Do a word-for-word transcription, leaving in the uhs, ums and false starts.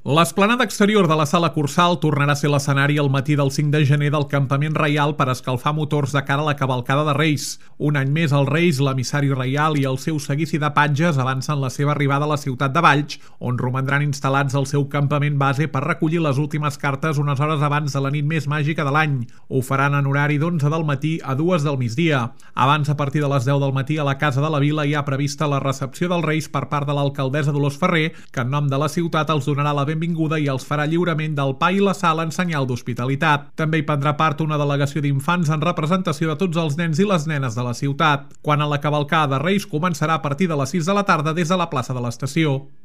L'esplanada exterior de la Sala Cursal tornarà a ser l'escenari al matí del cinc de gener del campament reial per escalfar motors de cara a la cavalcada de Reis. Un any més, els Reis, l'emissari reial i el seu seguici de patges avancen la seva arribada a la ciutat de Valls, on romandran instal·lats al seu campament base per recollir les últimes cartes unes hores abans de la nit més màgica de l'any. Ho faran en horari d'onze del matí a dues del migdia. Abans, a partir de les deu del matí, a la Casa de la Vila hi ha prevista la recepció dels Reis per part de l'alcaldessa Dolors Ferrer, que en nom de la ciutat els donarà la benvinguda i els farà lliurament del pa i la sal en senyal d'hospitalitat. També hi prendrà part una delegació d'infants en representació de tots els nens i les nenes de la ciutat. Quan a la cavalcada de Reis començarà a partir de les sis de la tarda des de la plaça de l'Estació.